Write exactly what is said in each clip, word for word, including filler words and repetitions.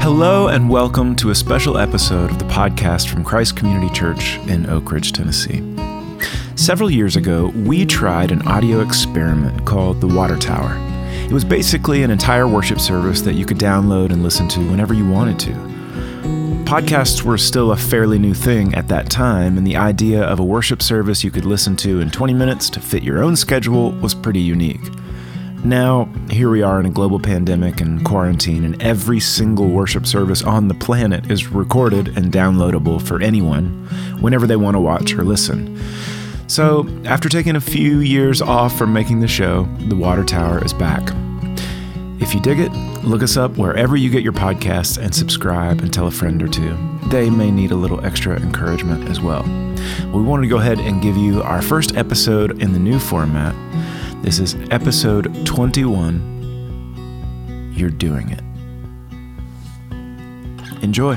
Hello and welcome to a special episode of the podcast from Christ Community Church in Oak Ridge, Tennessee. Several years ago, we tried an audio experiment called The Water Tower. It was basically an entire worship service that you could download and listen to whenever you wanted to. Podcasts were still a fairly new thing at that time, and the idea of a worship service you could listen to in twenty minutes to fit your own schedule was pretty unique. Now, here we are in a global pandemic and quarantine, and every single worship service on the planet is recorded and downloadable for anyone whenever they want to watch or listen. So, after taking a few years off from making the show, The Water Tower is back. If you dig it, look us up wherever you get your podcasts and subscribe and tell a friend or two. They may need a little extra encouragement as well. We wanted to go ahead and give you our first episode in the new format. This is episode twenty-one, You're Doing It. Enjoy.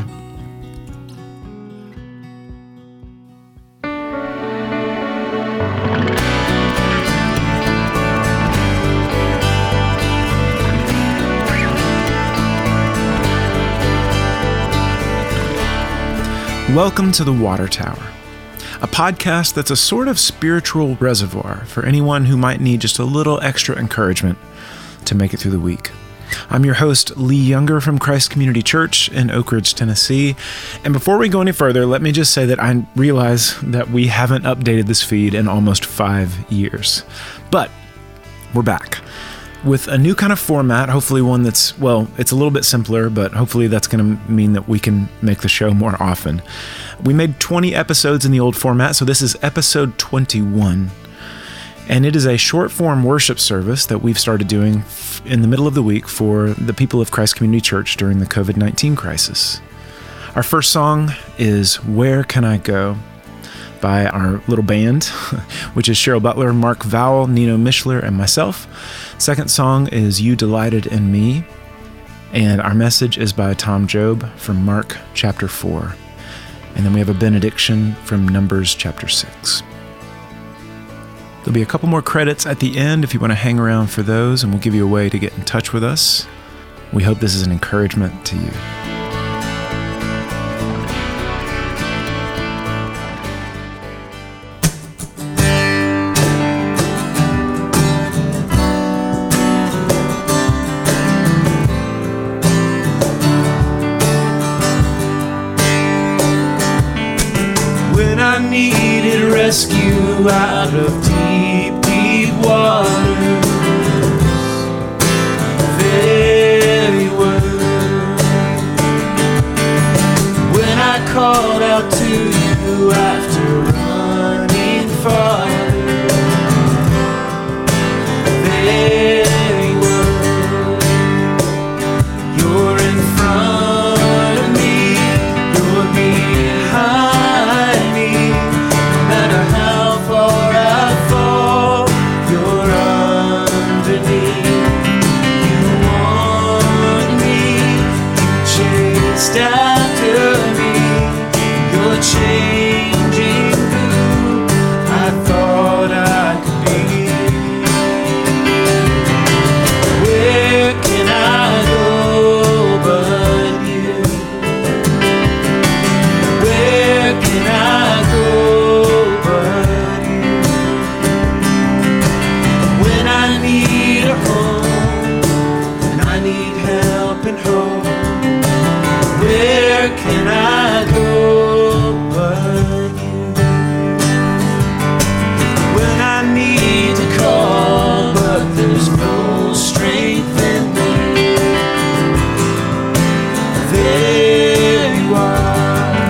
Welcome to The Water Tower, a podcast that's a sort of spiritual reservoir for anyone who might need just a little extra encouragement to make it through the week. I'm your host, Lee Younger from Christ Community Church in Oak Ridge, Tennessee. And before we go any further, let me just say that I realize that we haven't updated this feed in almost five years. But we're back with a new kind of format, hopefully one that's, well, it's a little bit simpler, but hopefully that's going to mean that we can make the show more often. We made twenty episodes in the old format, so this is episode twenty-one. And it is a short-form worship service that we've started doing in the middle of the week for the people of Christ Community Church during the covid nineteen crisis. Our first song is Where Can I Go? By our little band, which is Cheryl Butler, Mark Vowell, Nino Mishler, and myself. Second song is You Delighted in Me, and our message is by Tom Job from Mark chapter four. And then we have a benediction from Numbers chapter six. There'll be a couple more credits at the end if you want to hang around for those, and we'll give you a way to get in touch with us. We hope this is an encouragement to you. Rescue out of deep, deep waters. Very word. When I called out to you after running farther. Very word. You're in front of me. You're behind me. No matter how far I fall, you're underneath. You want me, you chased after me. You're changing who I thought I could be. Where can I go but you? Where can I go? Where can I go but you? When I need to call, but there's no strength in me. There you are.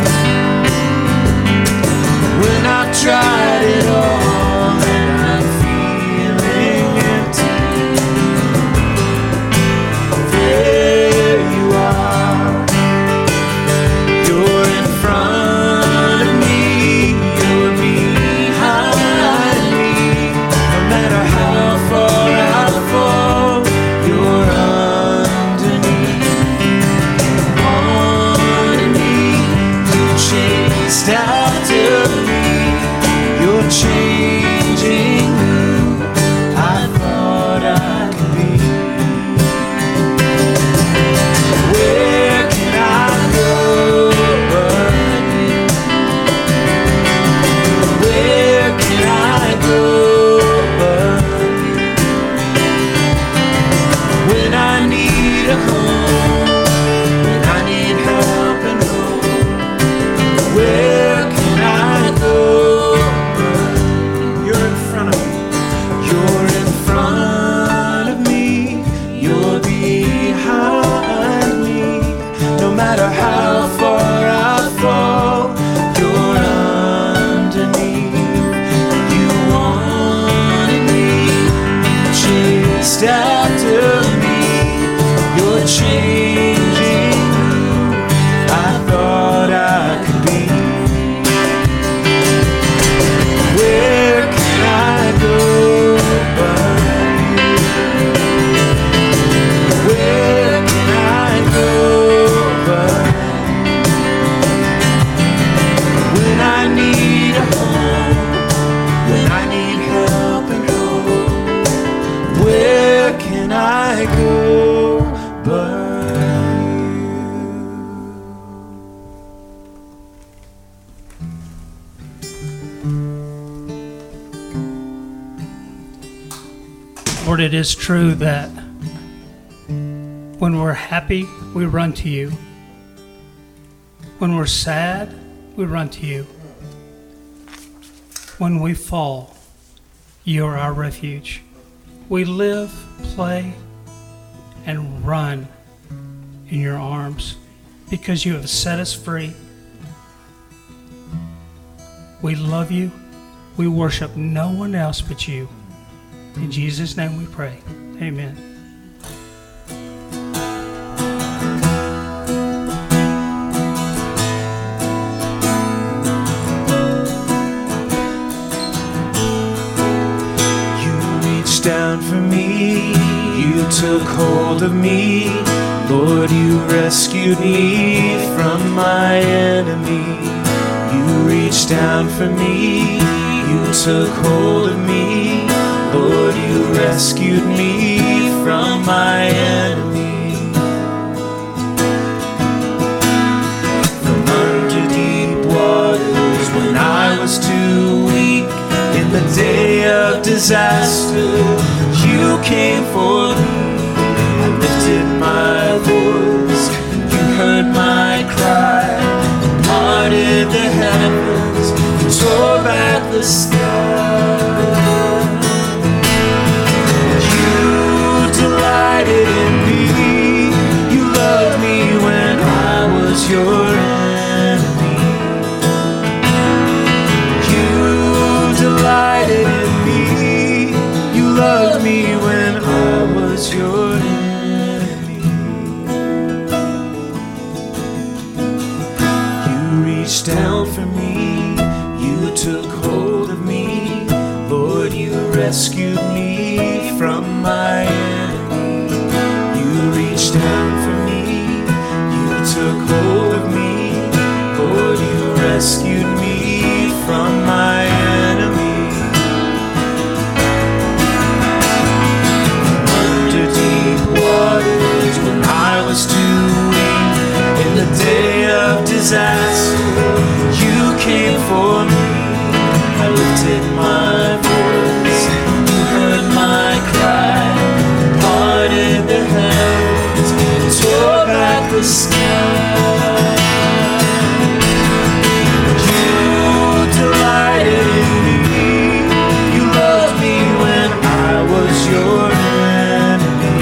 When I've tried it all and I'm feeling empty. There you are. a home, when I need help and hope, where can I go? You're in front of me. You're in front of me, you're behind me. No matter how far I fall, you're underneath. You wanted me, you chased after me. You're changing who I thought I could be. Where can I go but you? Where can I go but when I need a home, when I need help and hope, where can I go but Lord, it is true that when we're happy, we run to you. When we're sad, we run to you. When we fall, you are our refuge. We live, play, and run in your arms because you have set us free. We love you. We worship no one else but you. In Jesus' name we pray. Amen. down for me, you took hold of me, Lord, you rescued me from my enemy. You reached down for me, you took hold of me, Lord, you rescued me from my enemy. From under deep waters when I was too weak, in the day of disaster, you came for me. I lifted my voice, you heard my cry, parted the heavens, you tore back the sky. You delighted in me, you loved me when I was your enemy. You delighted in me, you loved me when I was your enemy. You reached down for me, you took hold of me, Lord, you rescued me from my enemy. You reached down for me, you took hold of me, Lord, you rescued me from my enemy. Under deep waters when I was too weak, in the day of disaster, you came for me. I lifted my voice, you heard my cry, parted the heavens, tore back the sky. You delighted in me, you loved me when I was your enemy.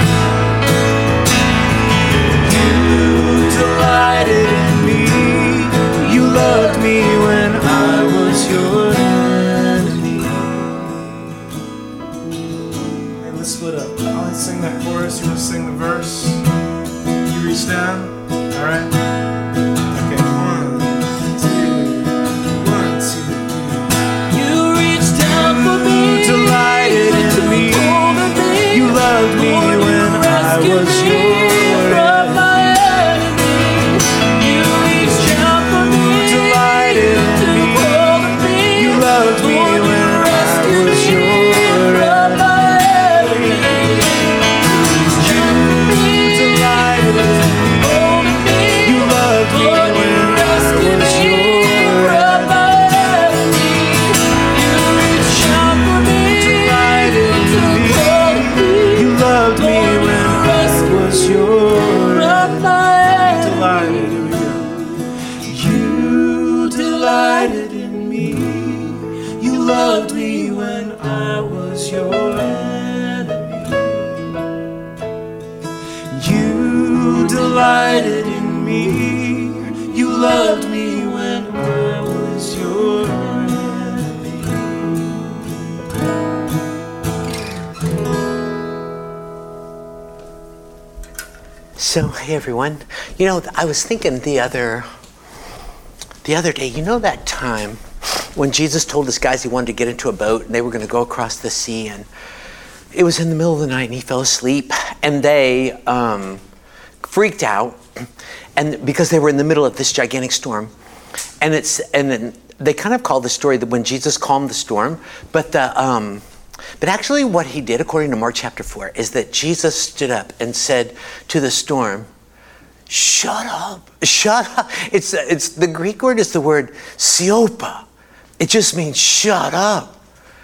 You delighted in me, you loved me when I was your enemy. Hey, let's split up. I'll sing that chorus, you want to sing the verse. You reach down, alright? Okay, one, two, one, two, three. You reached down for me, you delighted in me, you loved me when I was your enemy. You reached down for me, you delighted in me, you loved me when I was your enemy. You delighted in me, you delighted in me. You loved me when I was your enemy. So, hey everyone. You know, I was thinking the other the other day, you know that time when Jesus told his guys he wanted to get into a boat and they were going to go across the sea, and it was in the middle of the night and he fell asleep, and they um, freaked out, and because they were in the middle of this gigantic storm, and it's and then they kind of call the story that when Jesus calmed the storm, but the um, but actually what he did, according to Mark chapter four, is that Jesus stood up and said to the storm, "Shut up, shut up." It's it's the Greek word is the word siopa. It just means shut up.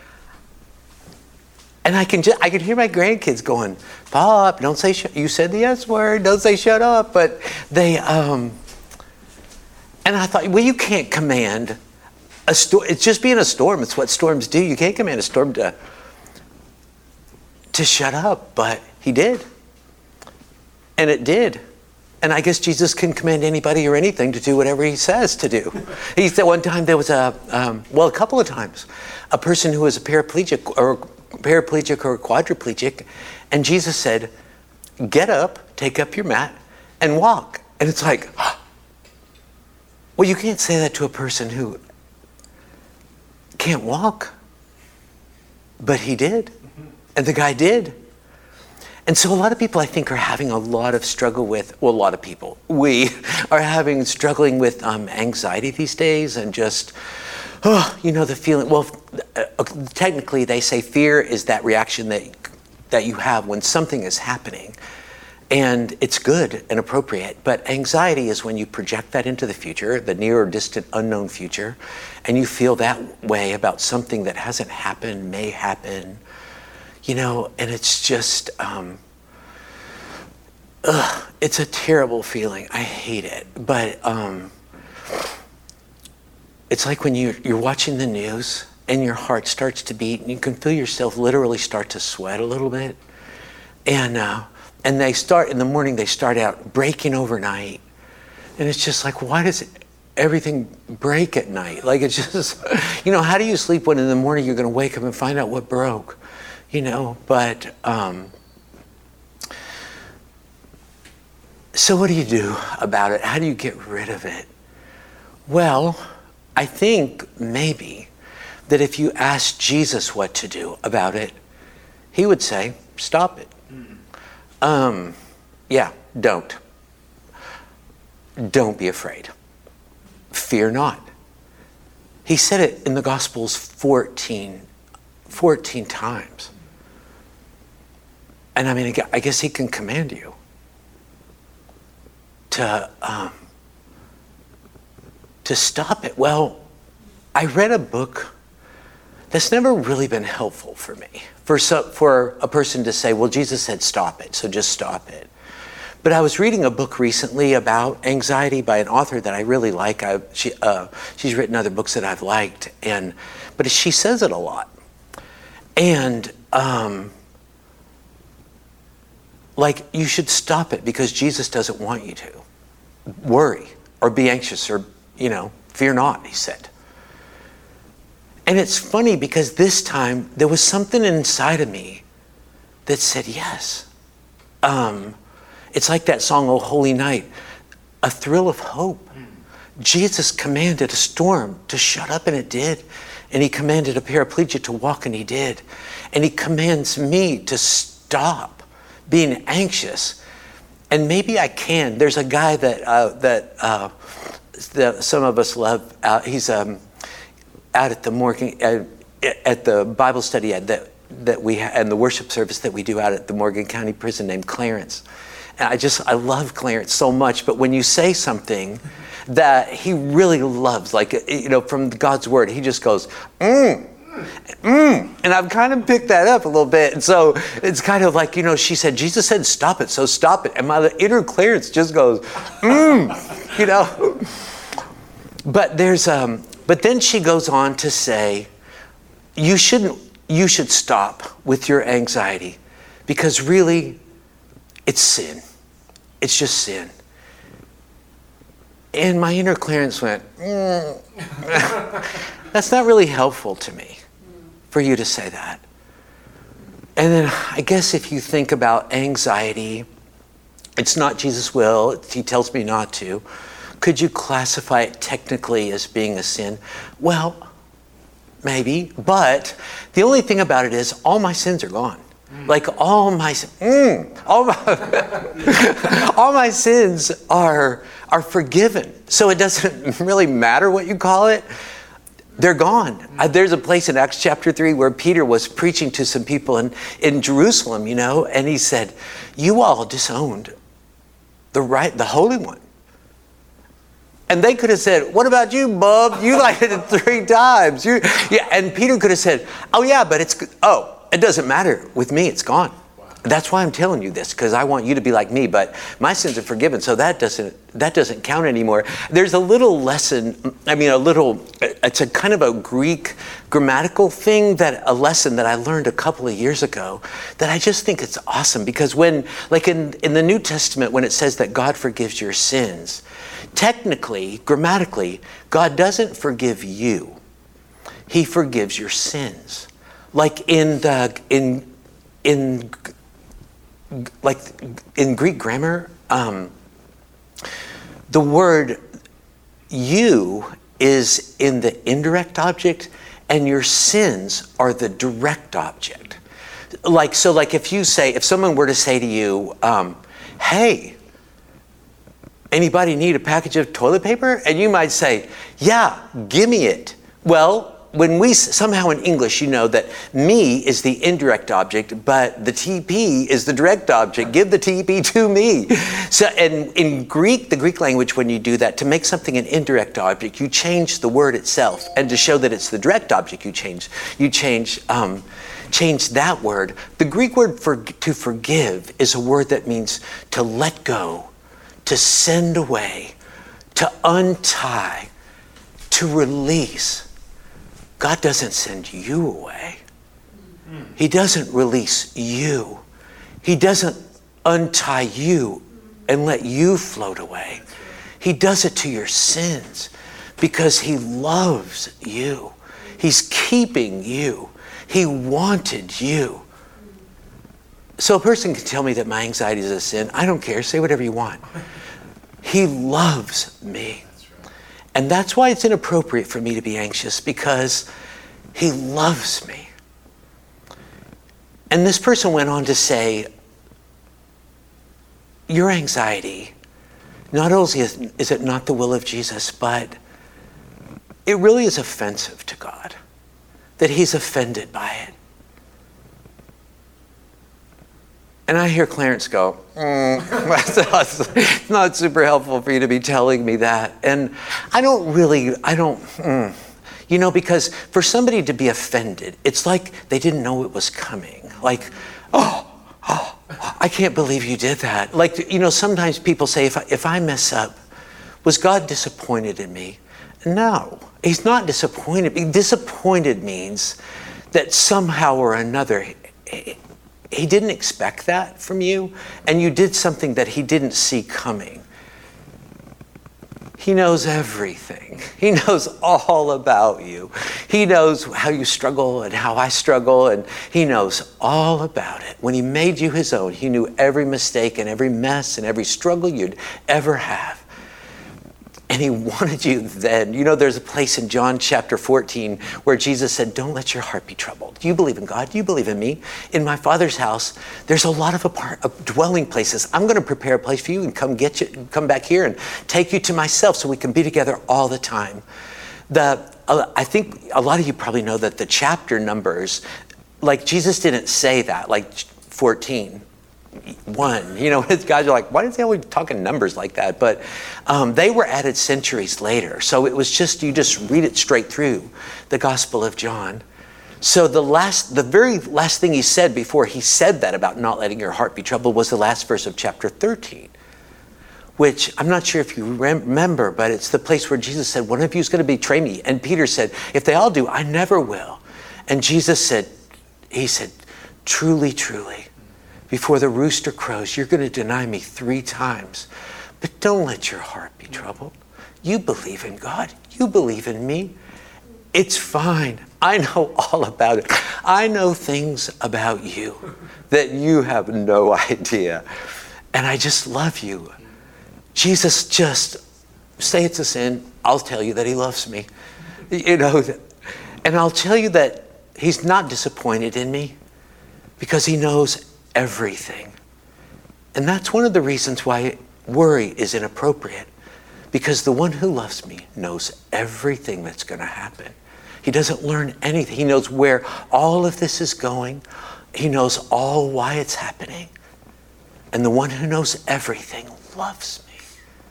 And I can just, I can hear my grandkids going, "Pop, don't say sh- you said the S word. Don't say shut up." But they um. And I thought, well, you can't command a storm. It's just being a storm. It's what storms do. You can't command a storm to to shut up. But he did, and it did. And I guess Jesus can command anybody or anything to do whatever he says to do. He said one time there was a, um, well, a couple of times, a person who was a paraplegic or paraplegic or quadriplegic, and Jesus said, "Get up, take up your mat, and walk." And it's like, well, you can't say that to a person who can't walk. But he did. And the guy did. And so a lot of people, I think, are having a lot of struggle with, well, a lot of people, we are having, struggling with um, anxiety these days, and just, oh, you know, the feeling, well, uh, technically they say fear is that reaction that that you have when something is happening. And it's good and appropriate, but anxiety is when you project that into the future, the near or distant unknown future, and you feel that way about something that hasn't happened, may happen, you know, and it's just, um, ugh, it's a terrible feeling. I hate it, but um, it's like when you, you're watching the news and your heart starts to beat, and you can feel yourself literally start to sweat a little bit, and uh, and they start, in the morning, they start out breaking overnight. And it's just like, why does everything break at night? Like, it's just, you know, how do you sleep when in the morning you're going to wake up and find out what broke? You know, but, um, so what do you do about it? How do you get rid of it? Well, I think maybe that if you asked Jesus what to do about it, he would say, stop it. Um, yeah, don't. Don't be afraid. Fear not. He said it in the Gospels fourteen, fourteen times. And I mean, I guess he can command you to, um, to stop it. Well, I read a book that's never really been helpful for me. For, so, for a person to say, well, Jesus said stop it, so just stop it. But I was reading a book recently about anxiety by an author that I really like. I, she, uh, she's written other books that I've liked, and but she says it a lot. And um, like, you should stop it because Jesus doesn't want you to worry or be anxious or, you know, fear not, he said. And it's funny because this time there was something inside of me that said yes. Um, it's like that song, "Oh Holy Night," a thrill of hope. Jesus commanded a storm to shut up, and it did. And he commanded a paraplegic to walk, and he did. And he commands me to stop being anxious. And maybe I can. There's a guy that uh, that, uh, that some of us love. Uh, he's um, out at the Morgan, uh, at the Bible study that that we ha- and the worship service that we do out at the Morgan County Prison, named Clarence. And I just I love Clarence so much. But when you say something that he really loves, like, you know, from God's word, he just goes, mm, mm. And I've kind of picked that up a little bit. And so it's kind of like, you know, she said, Jesus said, stop it, so stop it. And my inner Clarence just goes, mm, you know. But there's, um, but then she goes on to say, you shouldn't, you should stop with your anxiety, because really it's sin. It's just sin. And my inner Clarence went, mm. That's not really helpful to me for you to say that. And then I guess if you think about anxiety, it's not Jesus' will, he tells me not to. Could you classify it technically as being a sin? Well, maybe, but the only thing about it is all my sins are gone. Like all my, mm, all my, all my sins are are forgiven. So it doesn't really matter what you call it. They're gone. Uh, there's a place in Acts chapter three where Peter was preaching to some people in, in Jerusalem, you know, and he said, you all disowned the right, the Holy One. And they could have said, what about you, bub? You lighted it three times. You, yeah. And Peter could have said, oh yeah, but it's, oh, it doesn't matter. With me, it's gone. Wow. That's why I'm telling you this, because I want you to be like me, but my sins are forgiven, so that doesn't that doesn't count anymore. There's a little lesson, I mean, a little, it's a kind of a Greek grammatical thing, that a lesson that I learned a couple of years ago that I just think it's awesome, because when, like in, in the New Testament, when it says that God forgives your sins, technically, grammatically, God doesn't forgive you. He forgives your sins. Like in the in in like in Greek grammar, um, the word "you" is in the indirect object, and your sins are the direct object. Like so, like if you say, if someone were to say to you, um, "Hey, anybody need a package of toilet paper?" and you might say, "Yeah, give me it." Well, when we, somehow in English, you know that me is the indirect object, but the T P is the direct object. Give the T P to me. So, and in Greek, the Greek language, when you do that, to make something an indirect object, you change the word itself. And to show that it's the direct object, you change, you change, um, change that word. The Greek word for to forgive is a word that means to let go, to send away, to untie, to release. God doesn't send you away. He doesn't release you. He doesn't untie you and let you float away. He does it to your sins because he loves you. He's keeping you. He wanted you. So a person can tell me that my anxiety is a sin. I don't care. Say whatever you want. He loves me. And that's why it's inappropriate for me to be anxious, because he loves me. And this person went on to say, your anxiety, not only is it not the will of Jesus, but it really is offensive to God, that he's offended by it. And I hear Clarence go, mm, it's not super helpful for you to be telling me that. And I don't really, I don't, mm, you know, because for somebody to be offended, it's like they didn't know it was coming. Like, oh, oh, I can't believe you did that. Like, you know, sometimes people say, if I, if I mess up, was God disappointed in me? No, he's not disappointed. Disappointed means that somehow or another, he didn't expect that from you, and you did something that he didn't see coming. He knows everything. He knows all about you. He knows how you struggle and how I struggle, and he knows all about it. When he made you his own, he knew every mistake and every mess and every struggle you'd ever have. And he wanted you then. You know, there's a place in John chapter fourteen where Jesus said, don't let your heart be troubled. Do you believe in God? Do you believe in me? In my Father's house, there's a lot of apart, of dwelling places. I'm going to prepare a place for you and come get you, come back here and take you to myself so we can be together all the time. The uh, I think a lot of you probably know that the chapter numbers, like Jesus didn't say that, like fourteen. One, you know, guys are like, why is he always talking numbers like that? But um, they were added centuries later. So it was just, you just read it straight through the Gospel of John. So the last, the very last thing he said before he said that about not letting your heart be troubled was the last verse of chapter thirteen, which I'm not sure if you remember, but it's the place where Jesus said, one of you is going to betray me. And Peter said, if they all do, I never will. And Jesus said, he said, truly, truly, before the rooster crows, you're going to deny me three times. But don't let your heart be troubled. You believe in God. You believe in me. It's fine. I know all about it. I know things about you that you have no idea. And I just love you. Jesus, just say it's a sin. I'll tell you that he loves me. You know, and I'll tell you that he's not disappointed in me because he knows everything. And that's one of the reasons why worry is inappropriate, because the one who loves me knows everything that's going to happen. He doesn't learn anything. He knows where all of this is going. He knows all why it's happening. And the one who knows everything loves me.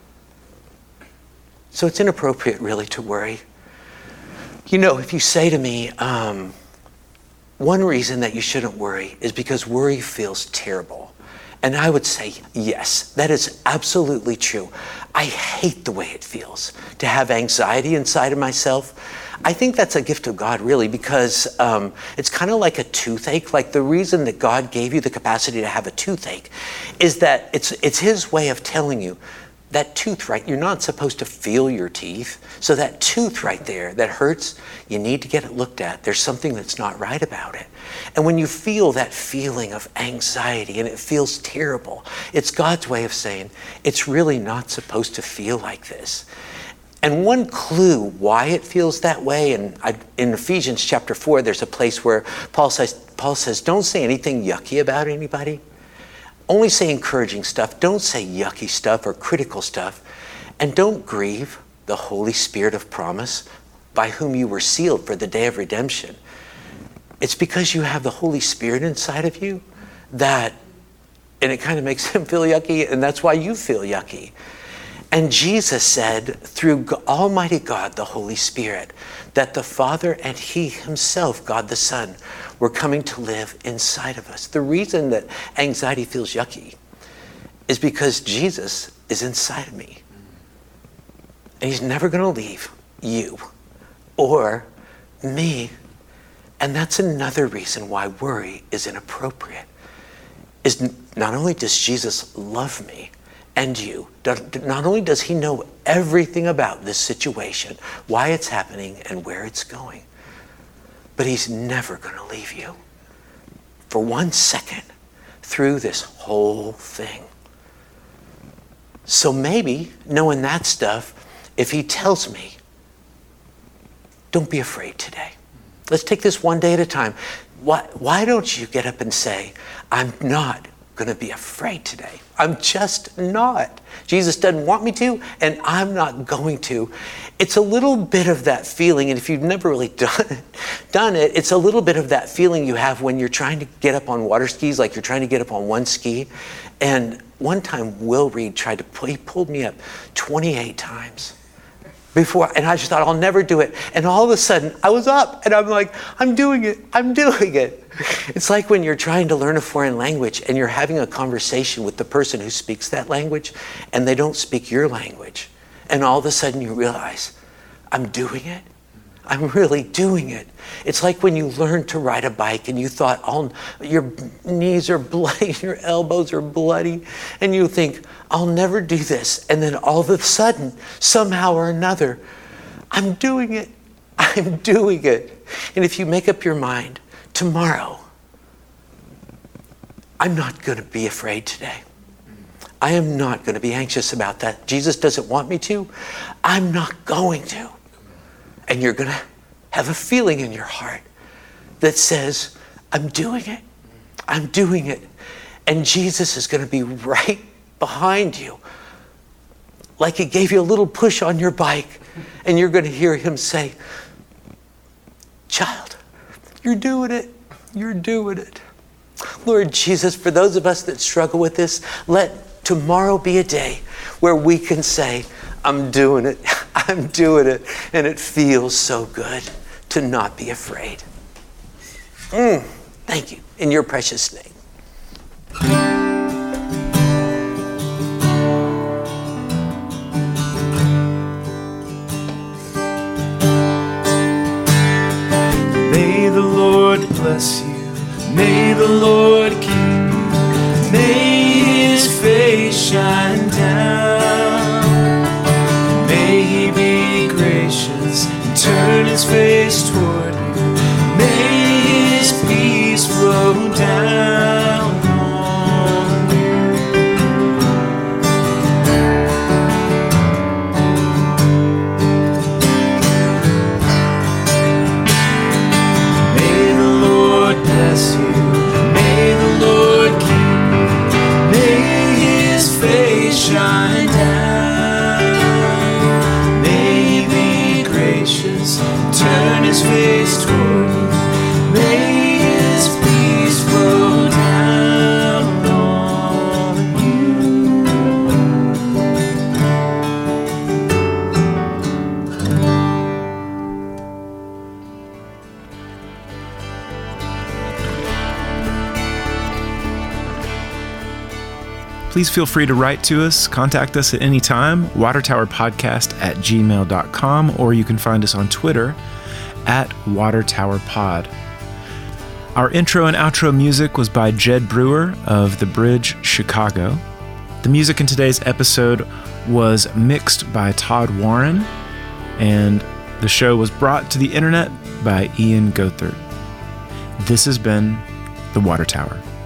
So it's inappropriate really to worry. You know, if you say to me, um, one reason that you shouldn't worry is because worry feels terrible. And I would say, yes, that is absolutely true. I hate the way it feels to have anxiety inside of myself. I think that's a gift of God, really, because um, it's kind of like a toothache. Like the reason that God gave you the capacity to have a toothache is that it's it's his way of telling you that tooth, right? You're not supposed to feel your teeth. So that tooth right there that hurts, you need to get it looked at. There's something that's not right about it. And when you feel that feeling of anxiety and it feels terrible, it's God's way of saying, it's really not supposed to feel like this. And one clue why it feels that way, and I, in Ephesians chapter four, there's a place where Paul says, Paul says, don't say anything yucky about anybody. Only say encouraging stuff. Don't say yucky stuff or critical stuff. And don't grieve the Holy Spirit of promise by whom you were sealed for the day of redemption. It's because you have the Holy Spirit inside of you that, and it kind of makes him feel yucky, and that's why you feel yucky. And Jesus said through Almighty God, the Holy Spirit, that the Father and he himself, God the Son, were coming to live inside of us. The reason that anxiety feels yucky is because Jesus is inside of me. And he's never going to leave you or me. And that's another reason why worry is inappropriate. Is not only does Jesus love me and you, not only does he know everything about this situation, why it's happening and where it's going, but he's never going to leave you for one second through this whole thing. So maybe, knowing that stuff, if he tells me, don't be afraid today. Let's take this one day at a time. Why, why don't you get up and say, I'm not going to be afraid today. I'm just not. Jesus doesn't want me to, and I'm not going to. It's a little bit of that feeling, and if you've never really done it, done it, it's a little bit of that feeling you have when you're trying to get up on water skis, like you're trying to get up on one ski. And one time, Will Reed tried to pull, he pulled me up twenty-eight times. Before, and I just thought, I'll never do it. And all of a sudden, I was up, and I'm like, I'm doing it, I'm doing it. It's like when you're trying to learn a foreign language, and you're having a conversation with the person who speaks that language, and they don't speak your language. And all of a sudden, you realize, I'm doing it. I'm really doing it. It's like when you learn to ride a bike, and you thought, oh, your knees are bloody, your elbows are bloody, and you think, I'll never do this. And then all of a sudden, somehow or another, I'm doing it. I'm doing it. And if you make up your mind, tomorrow, I'm not going to be afraid today. I am not going to be anxious about that. Jesus doesn't want me to. I'm not going to. And you're going to have a feeling in your heart that says, I'm doing it. I'm doing it. And Jesus is going to be right behind you. Like he gave you a little push on your bike. And you're going to hear him say, child, you're doing it. You're doing it. Lord Jesus, for those of us that struggle with this, let tomorrow be a day where we can say, I'm doing it. I'm doing it. And it feels so good to not be afraid. Mm, thank you. In your precious name. May the Lord bless you. May the Lord keep you. May his face shine down. May he face shine down. May He be gracious, turn His face toward you. May His peace flow down on you. Please feel free to write to us, contact us at any time, watertowerpodcast at gmail dot com, or you can find us on Twitter at watertowerpod. Our intro and outro music was by Jed Brewer of The Bridge, Chicago. The music in today's episode was mixed by Todd Warren, and the show was brought to the internet by Ian Gothert. This has been The Water Tower.